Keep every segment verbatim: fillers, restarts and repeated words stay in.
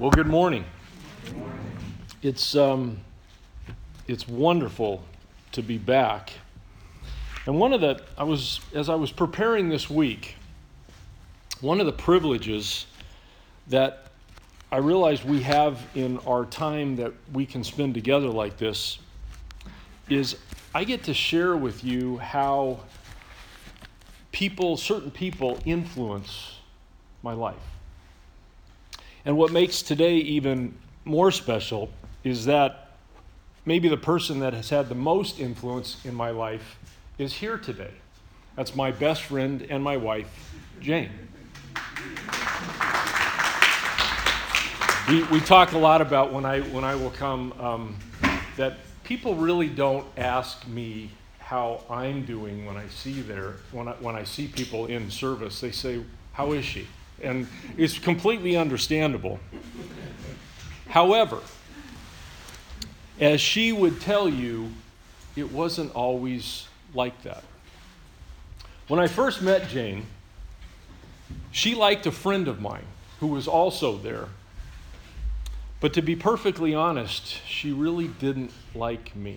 Well, good morning. It's um, it's wonderful to be back. And one of the I was as I was preparing this week, one of the privileges that I realized we have in our time that we can spend together like this is I get to share with you how people, certain people, influence my life. And what makes today even more special is that maybe the person that has had the most influence in my life is here today. That's my best friend and my wife, Jane. We we talk a lot about when I when I will come um, that people really don't ask me how I'm doing when I see there when I, when I see people in service. They say, "How is she?" And it's completely understandable. However, as she would tell you, it wasn't always like that. When I first met Jane, she liked a friend of mine who was also there. But to be perfectly honest, she really didn't like me.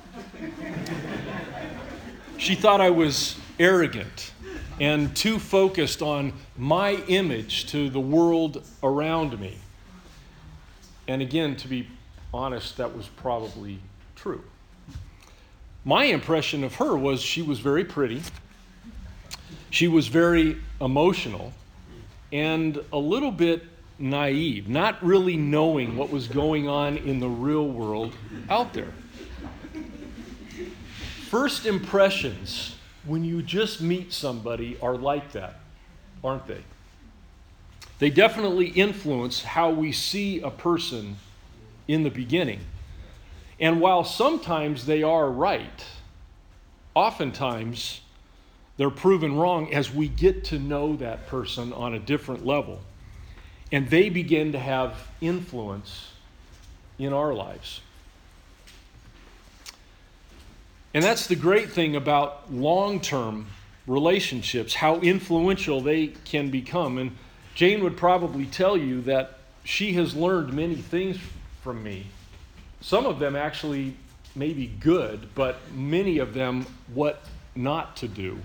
She thought I was arrogant and too focused on my image to the world around me. And again, to be honest, that was probably true. My impression of her was she was very pretty, she was very emotional, and a little bit naive, not really knowing what was going on in the real world out there. First impressions, when you just meet somebody, are like that, aren't they? They definitely influence how we see a person in the beginning. And while sometimes they are right, oftentimes they're proven wrong as we get to know that person on a different level. And they begin to have influence in our lives. And that's the great thing about long-term relationships, how influential they can become. And Jane would probably tell you that she has learned many things from me. Some of them actually may be good, but many of them what not to do.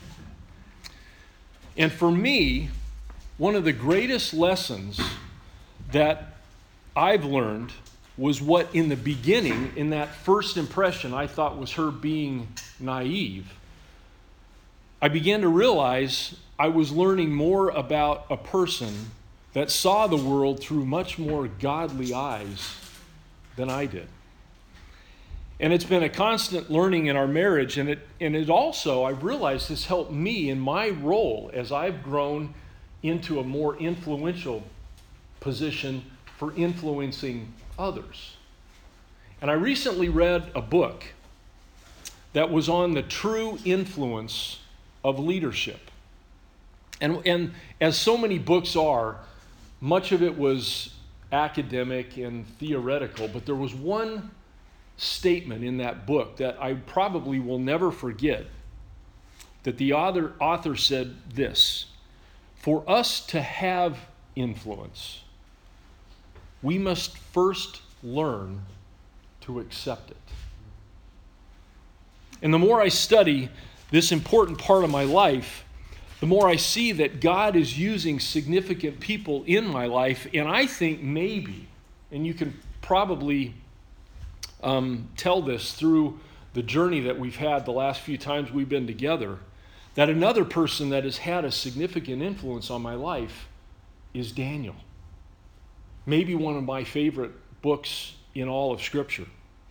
And for me, one of the greatest lessons that I've learned was what in the beginning, in that first impression, I thought was her being naive. I began to realize I was learning more about a person that saw the world through much more godly eyes than I did. And it's been a constant learning in our marriage, and it and it also, I realized, has helped me in my role as I've grown into a more influential position for influencing others. And I recently read a book that was on the true influence of leadership. And, and as so many books are, much of it was academic and theoretical, but there was one statement in that book that I probably will never forget, that the author, author said this: for us to have influence, we must first learn to accept it. And the more I study this important part of my life, the more I see that God is using significant people in my life. And I think maybe, and you can probably um, tell this through the journey that we've had the last few times we've been together, that another person that has had a significant influence on my life is Daniel. Maybe one of my favorite books in all of Scripture.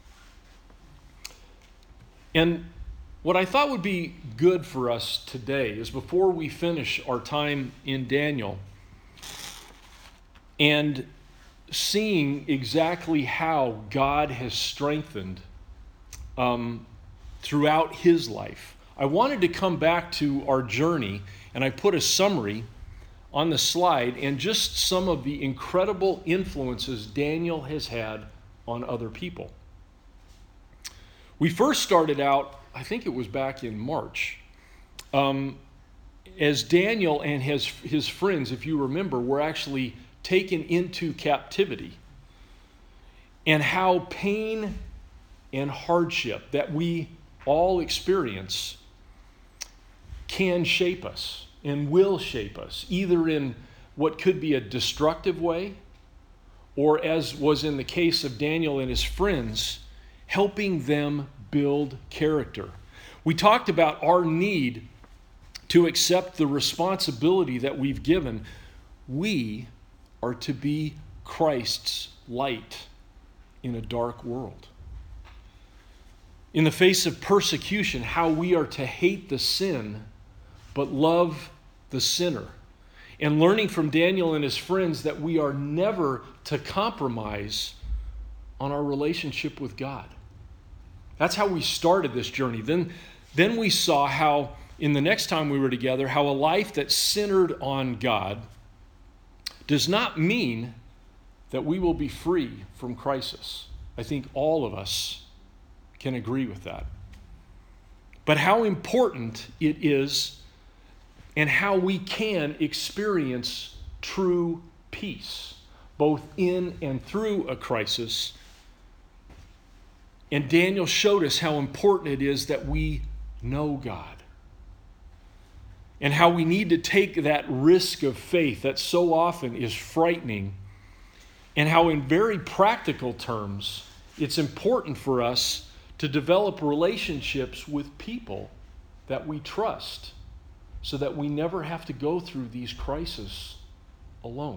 And what I thought would be good for us today is, before we finish our time in Daniel and seeing exactly how God has strengthened um, throughout his life, I wanted to come back to our journey, and I put a summary on the slide and just some of the incredible influences Daniel has had on other people. We first started out, I think it was back in March, um, as Daniel and his, his friends, if you remember, were actually taken into captivity, and how pain and hardship that we all experience can shape us and will shape us, either in what could be a destructive way, or as was in the case of Daniel and his friends, helping them build character. We talked about our need to accept the responsibility that we've given. We are to be Christ's light in a dark world. In the face of persecution, how we are to hate the sin but love the sinner. And learning from Daniel and his friends that we are never to compromise on our relationship with God. That's how we started this journey. Then, then we saw how, in the next time we were together, how a life that's centered on God does not mean that we will be free from crisis. I think all of us can agree with that. But how important it is and how we can experience true peace, both in and through a crisis. And Daniel showed us how important it is that we know God, and how we need to take that risk of faith that so often is frightening, and how in very practical terms, it's important for us to develop relationships with people that we trust, so that we never have to go through these crises alone.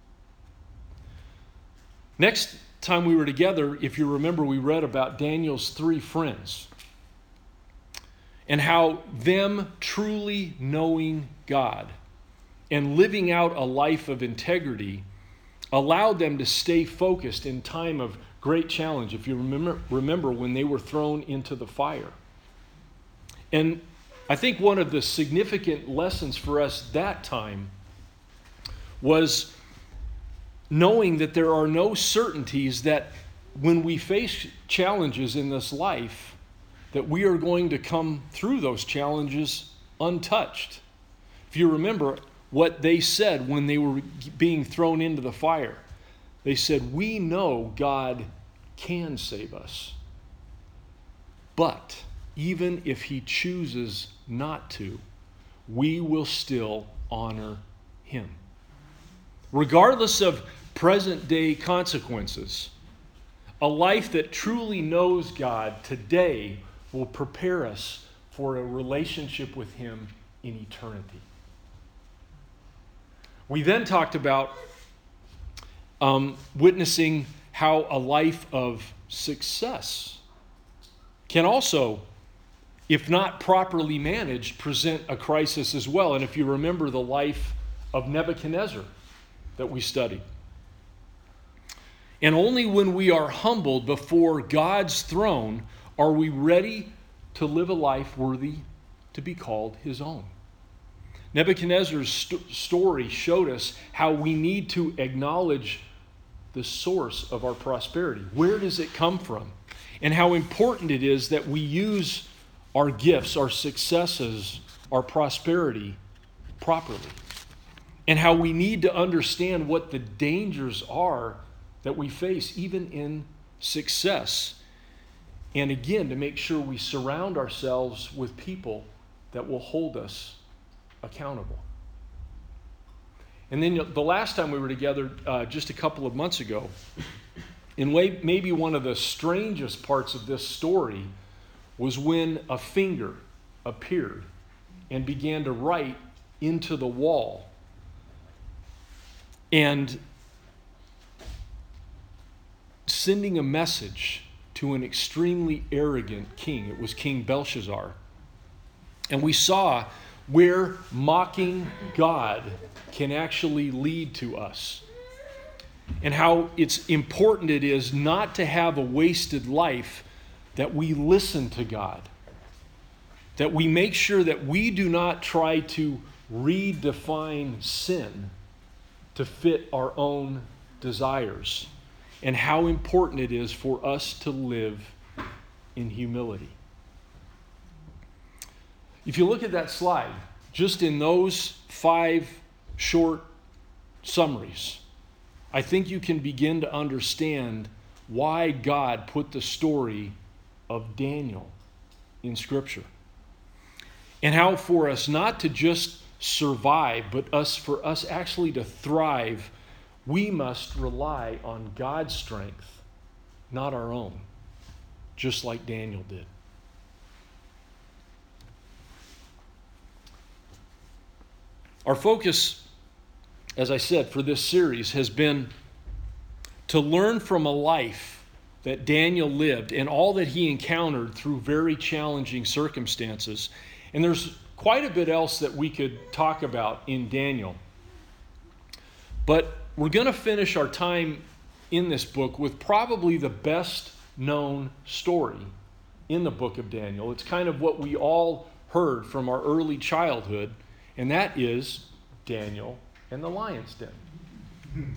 Next time we were together, if you remember, we read about Daniel's three friends and how them truly knowing God and living out a life of integrity allowed them to stay focused in time of great challenge. If you remember, remember when they were thrown into the fire. And I think one of the significant lessons for us that time was knowing that there are no certainties that when we face challenges in this life, that we are going to come through those challenges untouched. If you remember what they said when they were being thrown into the fire, they said, "We know God can save us, but even if he chooses not to, we will still honor him." Regardless of present day consequences, a life that truly knows God today will prepare us for a relationship with him in eternity. We then talked about um, witnessing how a life of success can also, if not properly managed, present a crisis as well. And if you remember the life of Nebuchadnezzar that we studied. And only when we are humbled before God's throne are we ready to live a life worthy to be called his own. Nebuchadnezzar's st- story showed us how we need to acknowledge the source of our prosperity. Where does it come from? And how important it is that we use our gifts, our successes, our prosperity properly. And how we need to understand what the dangers are that we face even in success. And again, to make sure we surround ourselves with people that will hold us accountable. And then the last time we were together, uh, just a couple of months ago, in way, maybe one of the strangest parts of this story was when a finger appeared and began to write into the wall. And sending a message to an extremely arrogant king. It was King Belshazzar. And we saw where mocking God can actually lead to us. And how it's important it is not to have a wasted life, that we listen to God. That we make sure that we do not try to redefine sin to fit our own desires. And how important it is for us to live in humility. If you look at that slide, just in those five short summaries, I think you can begin to understand why God put the story of Daniel in Scripture. And how for us not to just survive, but us for us actually to thrive, we must rely on God's strength, not our own, just like Daniel did. Our focus, as I said, for this series has been to learn from a life that Daniel lived and all that he encountered through very challenging circumstances. And there's quite a bit else that we could talk about in Daniel. But we're going to finish our time in this book with probably the best known story in the book of Daniel. It's kind of what we all heard from our early childhood, and that is Daniel and the lion's den.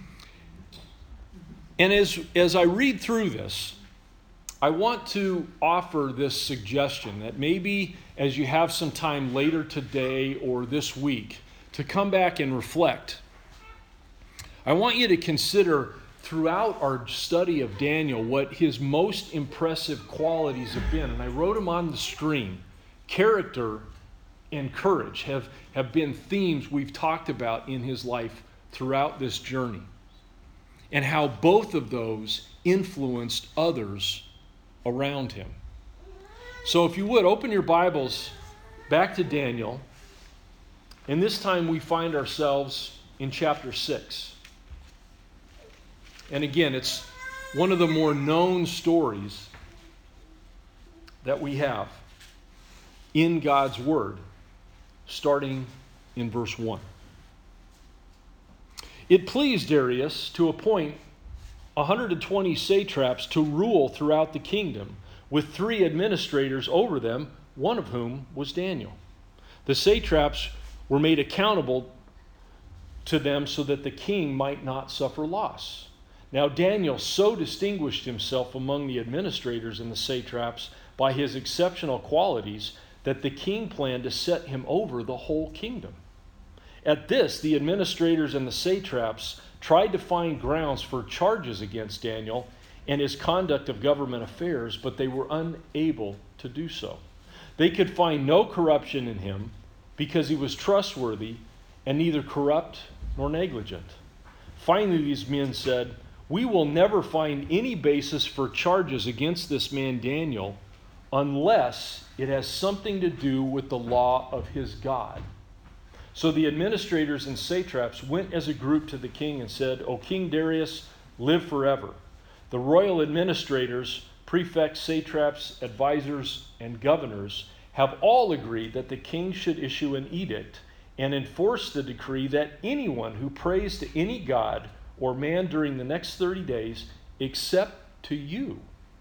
And as, as I read through this, I want to offer this suggestion that maybe as you have some time later today or this week to come back and reflect, I want you to consider throughout our study of Daniel what his most impressive qualities have been. And I wrote them on the screen. Character and courage have, have been themes we've talked about in his life throughout this journey, and how both of those influenced others around him. So if you would, open your Bibles back to Daniel, and this time we find ourselves in chapter six. And again, it's one of the more known stories that we have in God's Word, starting in verse one. It pleased Darius to appoint one hundred twenty satraps to rule throughout the kingdom, with three administrators over them, one of whom was Daniel. The satraps were made accountable to them so that the king might not suffer loss. Now Daniel so distinguished himself among the administrators and the satraps by his exceptional qualities that the king planned to set him over the whole kingdom. At this, the administrators and the satraps tried to find grounds for charges against Daniel and his conduct of government affairs, but they were unable to do so. They could find no corruption in him because he was trustworthy and neither corrupt nor negligent. Finally, these men said, "We will never find any basis for charges against this man Daniel unless it has something to do with the law of his God." So the administrators and satraps went as a group to the king and said, "O King Darius, live forever. The royal administrators, prefects, satraps, advisors, and governors have all agreed that the king should issue an edict and enforce the decree that anyone who prays to any god or man during the next thirty days, except to you,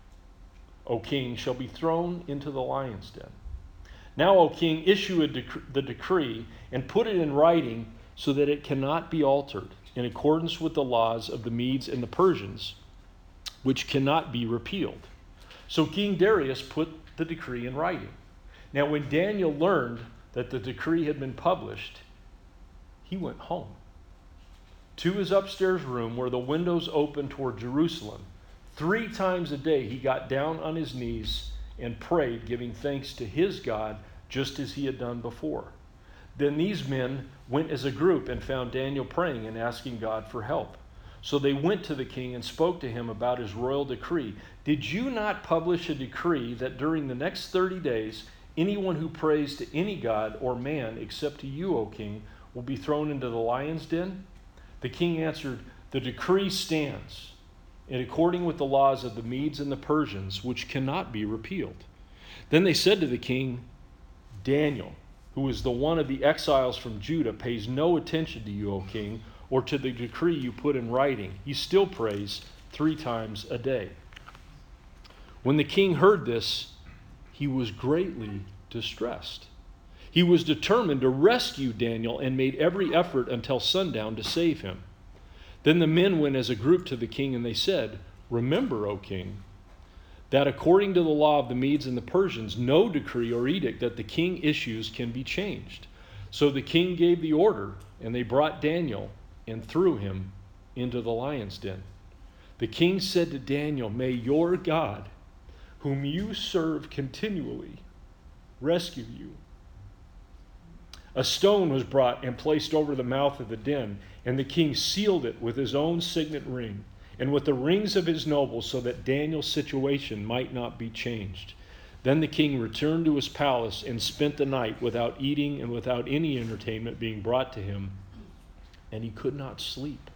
O king, shall be thrown into the lion's den. Now, O king, issue a dec- the decree and put it in writing so that it cannot be altered, in accordance with the laws of the Medes and the Persians, which cannot be repealed." So King Darius put the decree in writing. Now, when Daniel learned that the decree had been published, he went home to his upstairs room where the windows opened toward Jerusalem. Three times a day he got down on his knees and prayed, giving thanks to his God, just as he had done before. Then these men went as a group and found Daniel praying and asking God for help. So they went to the king and spoke to him about his royal decree. "Did you not publish a decree that during the next thirty days, anyone who prays to any god or man except to you, O king, will be thrown into the lion's den?" The king answered, "The decree stands, and according with the laws of the Medes and the Persians, which cannot be repealed." Then they said to the king, "Daniel, who is the one of the exiles from Judah, pays no attention to you, O king, or to the decree you put in writing. He still prays three times a day." When the king heard this, he was greatly distressed. He was determined to rescue Daniel and made every effort until sundown to save him. Then the men went as a group to the king and they said, "Remember, O king, that according to the law of the Medes and the Persians, no decree or edict that the king issues can be changed." So the king gave the order, and they brought Daniel and threw him into the lion's den. The king said to Daniel, "May your God, whom you serve continually, rescue you." A stone was brought and placed over the mouth of the den, and the king sealed it with his own signet ring and with the rings of his nobles, so that Daniel's situation might not be changed. Then the king returned to his palace and spent the night without eating and without any entertainment being brought to him, and he could not sleep.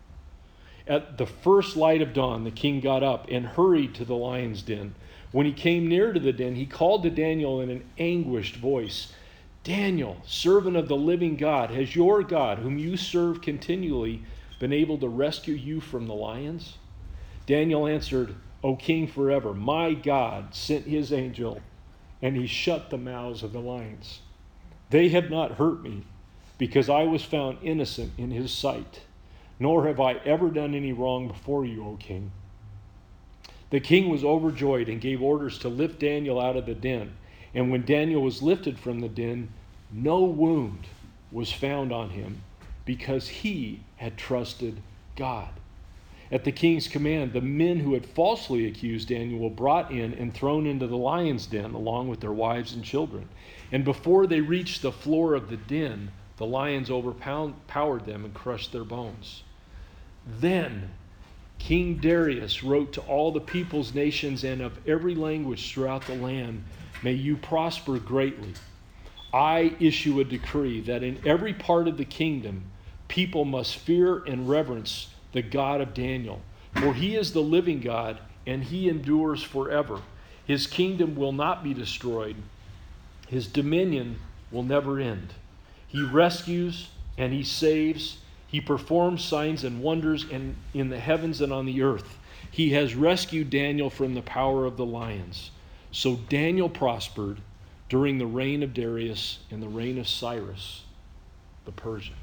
At the first light of dawn, the king got up and hurried to the lion's den. When he came near to the den, he called to Daniel in an anguished voice, "Daniel, servant of the living God, has your God, whom you serve continually, been able to rescue you from the lions?" Daniel answered, "O king forever, my God sent his angel, and he shut the mouths of the lions. They have not hurt me, because I was found innocent in his sight, nor have I ever done any wrong before you, O king." The king was overjoyed and gave orders to lift Daniel out of the den. And when Daniel was lifted from the den, no wound was found on him, because he had trusted God. At the king's command, the men who had falsely accused Daniel were brought in and thrown into the lion's den along with their wives and children. And before they reached the floor of the den, the lions overpowered them and crushed their bones. Then King Darius wrote to all the peoples, nations, and of every language throughout the land, "May you prosper greatly. I issue a decree that in every part of the kingdom, people must fear and reverence the God of Daniel. For he is the living God, and he endures forever. His kingdom will not be destroyed. His dominion will never end. He rescues and he saves. He performs signs and wonders in, in the heavens and on the earth. He has rescued Daniel from the power of the lions." So Daniel prospered during the reign of Darius and the reign of Cyrus the Persian.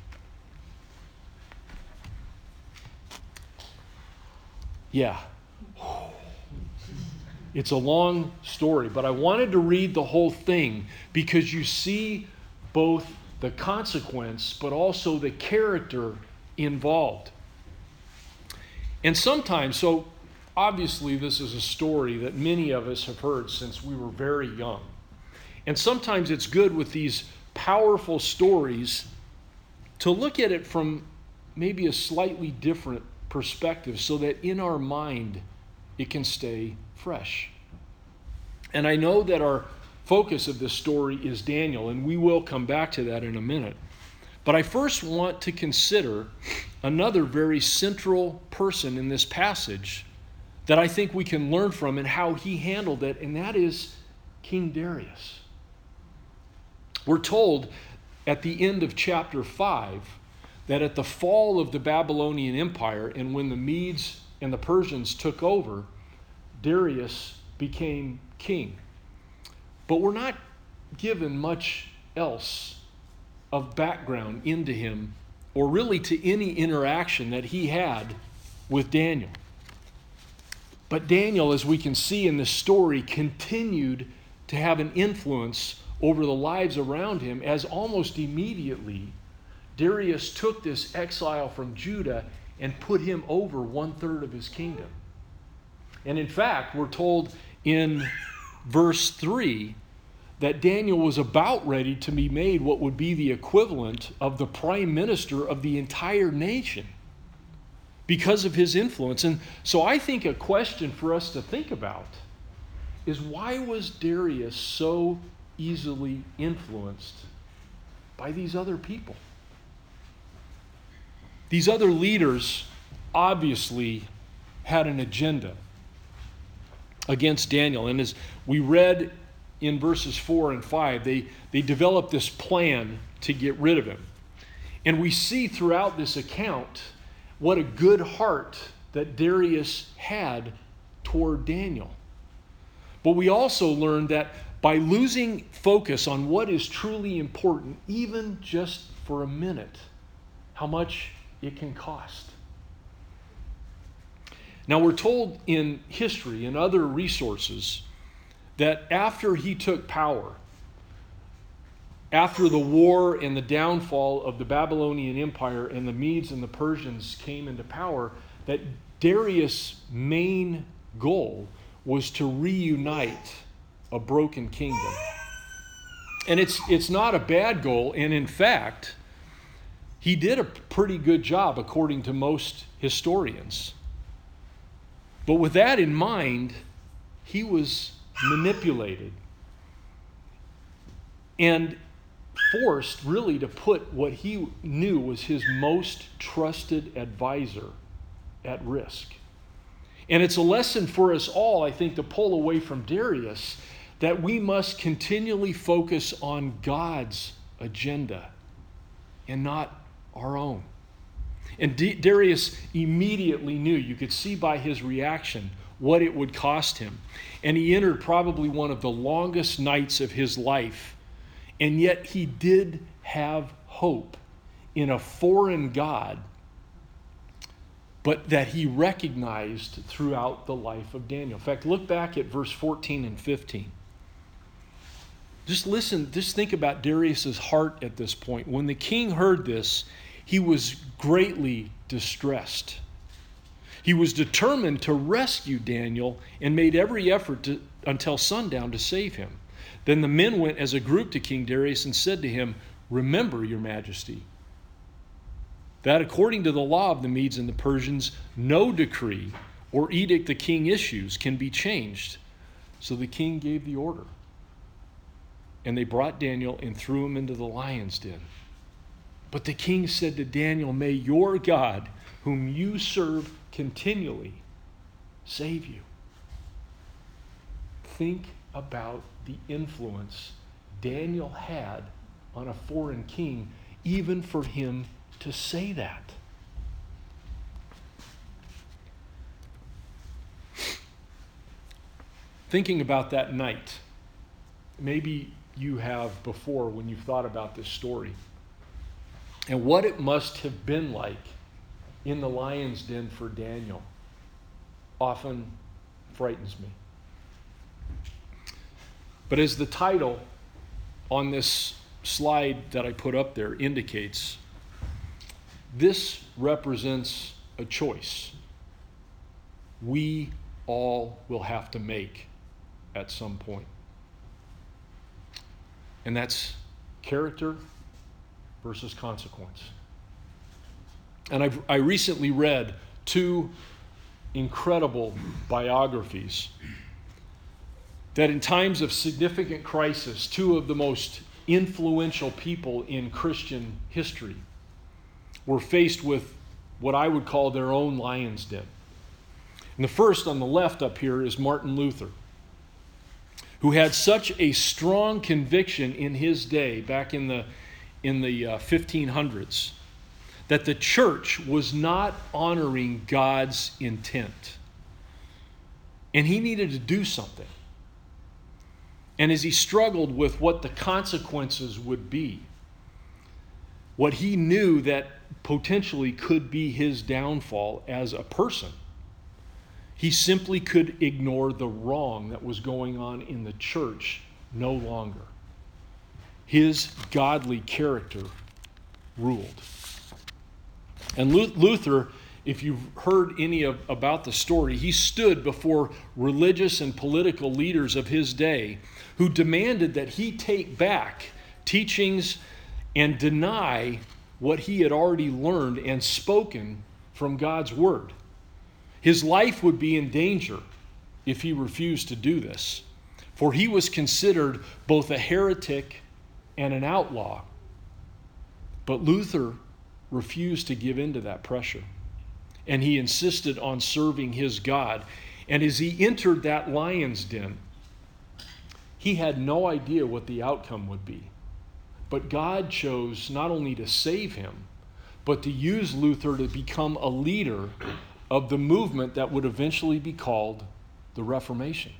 Yeah. It's a long story, but I wanted to read the whole thing because you see both the consequence, but also the character involved. And sometimes, so obviously this is a story that many of us have heard since we were very young. And sometimes it's good with these powerful stories to look at it from maybe a slightly different perspective so that in our mind it can stay fresh. And I know that our focus of this story is Daniel, and we will come back to that in a minute. But I first want to consider another very central person in this passage that I think we can learn from and how he handled it, and that is King Darius. We're told at the end of chapter five that at the fall of the Babylonian Empire and when the Medes and the Persians took over, Darius became king. But we're not given much else of background into him or really to any interaction that he had with Daniel. But Daniel, as we can see in this story, continued to have an influence over the lives around him as almost immediately Darius took this exile from Judah and put him over one third of his kingdom. And in fact, we're told in verse three that Daniel was about ready to be made what would be the equivalent of the prime minister of the entire nation because of his influence. And so I think a question for us to think about is, why was Darius so easily influenced by these other people? These other leaders obviously had an agenda against Daniel. And as we read in verses four and five, they, they developed this plan to get rid of him. And we see throughout this account what a good heart that Darius had toward Daniel. But we also learn that by losing focus on what is truly important, even just for a minute, how much it can cost. Now, we're told in history and other resources that after he took power, after the war and the downfall of the Babylonian Empire and the Medes and the Persians came into power, that Darius' main goal was to reunite a broken kingdom. And it's it's not a bad goal, and in fact, he did a pretty good job according to most historians. But with that in mind, he was manipulated and forced really to put what he knew was his most trusted advisor at risk. And it's a lesson for us all, I think, to pull away from Darius, that we must continually focus on God's agenda and not our own. And D- Darius immediately knew, you could see by his reaction, what it would cost him. And he entered probably one of the longest nights of his life. And yet he did have hope in a foreign God, but that he recognized throughout the life of Daniel. In fact, look back at verse fourteen and fifteen. Just listen, just think about Darius' heart at this point. When the king heard this, he was greatly distressed. He was determined to rescue Daniel and made every effort to, until sundown to save him. Then the men went as a group to King Darius and said to him, "Remember, your majesty, that according to the law of the Medes and the Persians, no decree or edict the king issues can be changed." So the king gave the order. And they brought Daniel and threw him into the lion's den. But the king said to Daniel, "May your God, whom you serve continually, save you." Think about the influence Daniel had on a foreign king, even for him to say that. Thinking about that night, maybe you have before when you've thought about this story, and what it must have been like in the lion's den for Daniel, often frightens me. But as the title on this slide that I put up there indicates, this represents a choice we all will have to make at some point. And that's character versus consequence. And I've, I recently read two incredible biographies that in times of significant crisis, two of the most influential people in Christian history were faced with what I would call their own lion's den. And the first on the left up here is Martin Luther, who had such a strong conviction in his day, back in the, in the uh, fifteen hundreds, that the church was not honoring God's intent. And he needed to do something. And as he struggled with what the consequences would be, what he knew that potentially could be his downfall as a person, he simply could ignore the wrong that was going on in the church no longer. His godly character ruled. And Luther, if you've heard any of, about the story, he stood before religious and political leaders of his day who demanded that he take back teachings and deny what he had already learned and spoken from God's word. His life would be in danger if he refused to do this, for he was considered both a heretic and an outlaw. But Luther refused to give in to that pressure, and he insisted on serving his God. And as he entered that lion's den, he had no idea what the outcome would be. But God chose not only to save him, but to use Luther to become a leader of the movement that would eventually be called the Reformation.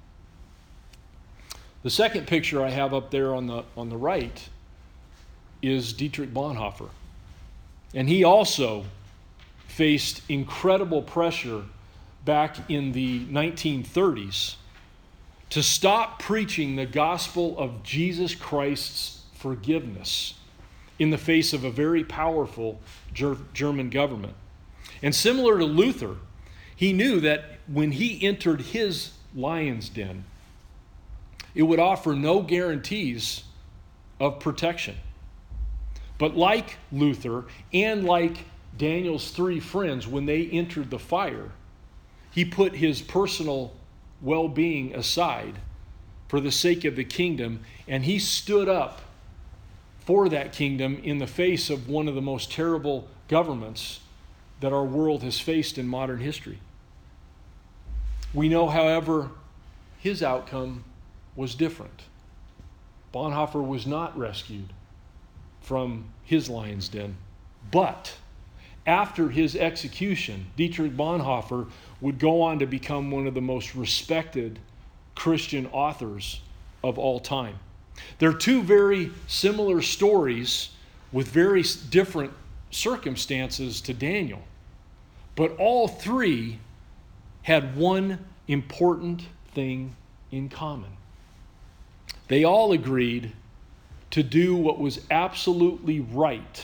The second picture I have up there on the, on the right is Dietrich Bonhoeffer. And he also faced incredible pressure back in the nineteen thirties to stop preaching the gospel of Jesus Christ's forgiveness in the face of a very powerful Ger- German government. And similar to Luther, he knew that when he entered his lion's den, it would offer no guarantees of protection. But like Luther and like Daniel's three friends, when they entered the fire, he put his personal well-being aside for the sake of the kingdom, and he stood up for that kingdom in the face of one of the most terrible governments that our world has faced in modern history. We know, however, his outcome was different. Bonhoeffer was not rescued from his lion's den, but after his execution, Dietrich Bonhoeffer would go on to become one of the most respected Christian authors of all time. They're two very similar stories with very different circumstances to Daniel, but all three had one important thing in common. They all agreed to do what was absolutely right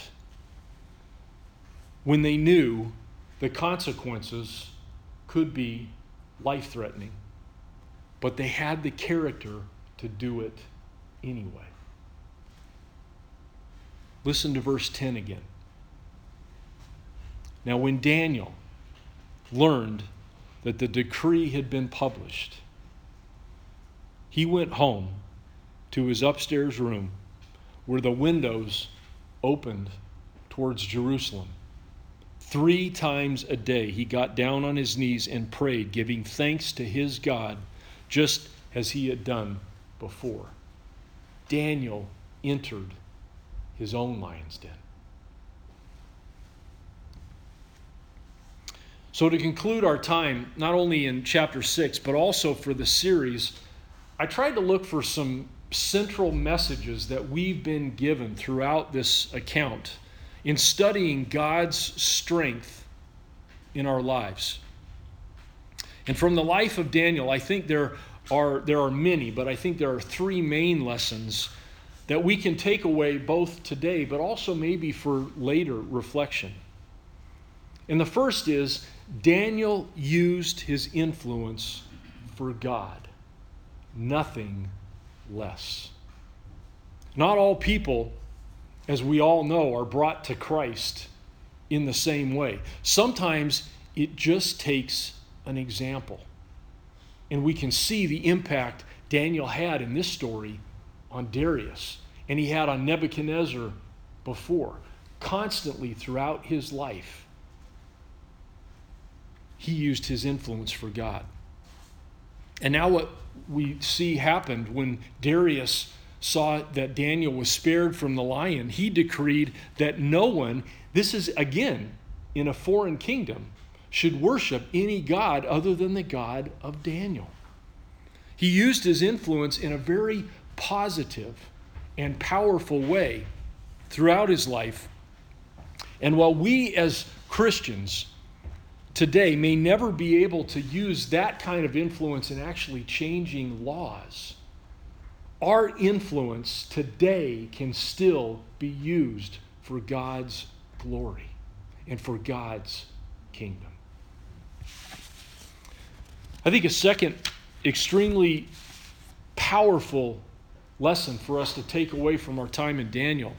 when they knew the consequences could be life-threatening, but they had the character to do it anyway. Listen to verse ten again. Now, when Daniel learned that the decree had been published, he went home to his upstairs room where the windows opened towards Jerusalem. Three times a day he got down on his knees and prayed, giving thanks to his God, just as he had done before. Daniel entered his own lion's den. So to conclude our time, not only in chapter six, but also for the series, I tried to look for some central messages that we've been given throughout this account in studying God's strength in our lives. And from the life of Daniel, I think there are, there are many, but I think there are three main lessons that we can take away both today, but also maybe for later reflection. And the first is, Daniel used his influence for God, nothing less. Not all people, as we all know, are brought to Christ in the same way. Sometimes it just takes an example. And we can see the impact Daniel had in this story on Darius, and he had on Nebuchadnezzar before. Constantly throughout his life, he used his influence for God. And now what we see happened when Darius saw that Daniel was spared from the lion, he decreed that no one, this is again in a foreign kingdom, should worship any god other than the God of Daniel. He used his influence in a very positive and powerful way throughout his life. And while we as Christians today may never be able to use that kind of influence in actually changing laws, our influence today can still be used for God's glory and for God's kingdom. I think a second extremely powerful lesson for us to take away from our time in Daniel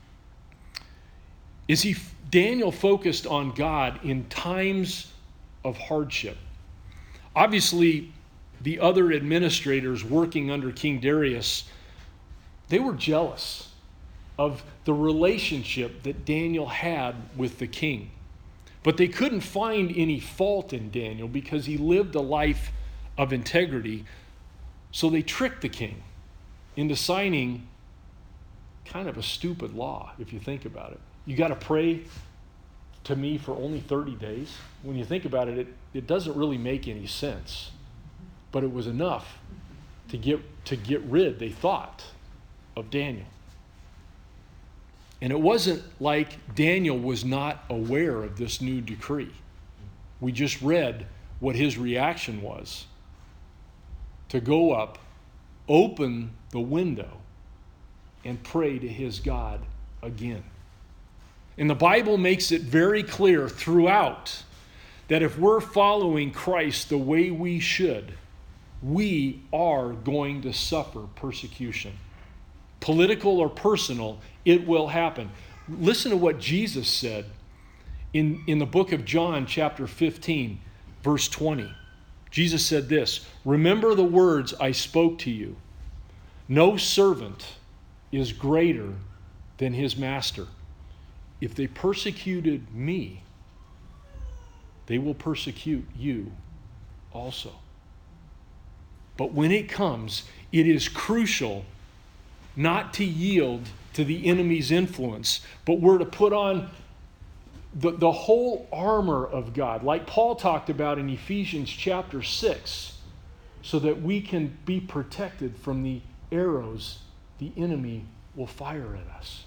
is he Daniel focused on God in times of hardship. Obviously, the other administrators working under King Darius, they were jealous of the relationship that Daniel had with the king. But they couldn't find any fault in Daniel because he lived a life of integrity. So they tricked the king into signing kind of a stupid law, if you think about it. You got to pray to me for only thirty days. When you think about it, it, it doesn't really make any sense. But it was enough to get to get rid, they thought, of Daniel. And it wasn't like Daniel was not aware of this new decree. We just read what his reaction was. To go up, open the window, and pray to his God again. And the Bible makes it very clear throughout that if we're following Christ the way we should, we are going to suffer persecution. Political or personal, it will happen. Listen to what Jesus said in, in the book of John, chapter fifteen, verse twenty. Jesus said this, "Remember the words I spoke to you. No servant is greater than his master. If they persecuted me, they will persecute you also." But when it comes, it is crucial not to yield to the enemy's influence, but we're to put on the, the whole armor of God, like Paul talked about in Ephesians chapter six, so that we can be protected from the arrows the enemy will fire at us.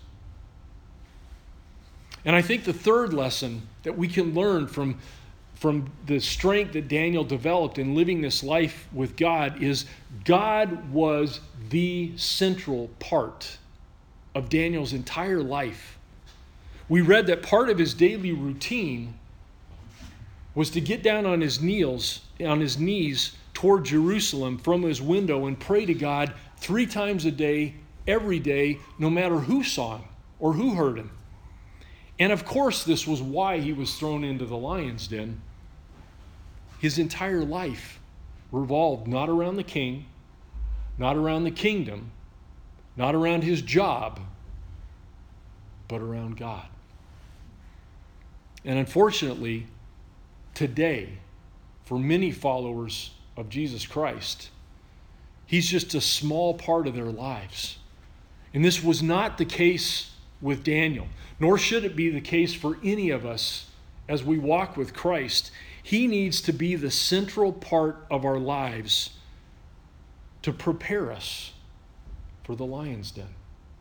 And I think the third lesson that we can learn from, from the strength that Daniel developed in living this life with God is God was the central part of Daniel's entire life. We read that part of his daily routine was to get down on his knees, on his knees toward Jerusalem from his window and pray to God three times a day, every day, no matter who saw him or who heard him. And of course, this was why he was thrown into the lion's den. His entire life revolved not around the king, not around the kingdom, not around his job, but around God. And unfortunately, today, for many followers of Jesus Christ, he's just a small part of their lives. And this was not the case with Daniel, nor should it be the case for any of us as we walk with Christ. He needs to be the central part of our lives to prepare us for the lion's den.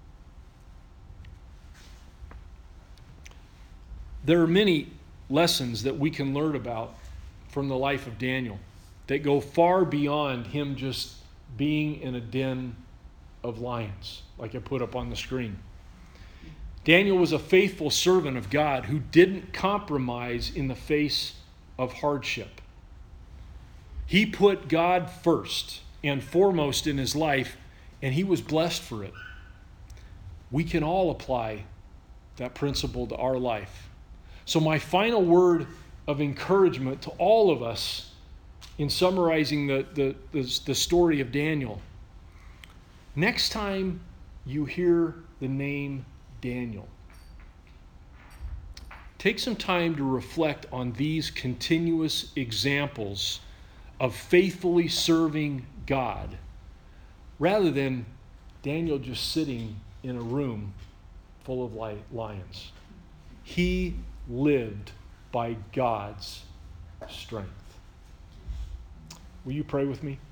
There are many lessons that we can learn about from the life of Daniel that go far beyond him just being in a den of lions, like I put up on the screen. Daniel was a faithful servant of God who didn't compromise in the face of hardship. He put God first and foremost in his life, and he was blessed for it. We can all apply that principle to our life. So my final word of encouragement to all of us in summarizing the, the, the, the story of Daniel, next time you hear the name Daniel, take some time to reflect on these continuous examples of faithfully serving God, rather than Daniel just sitting in a room full of lions. He lived by God's strength. Will you pray with me?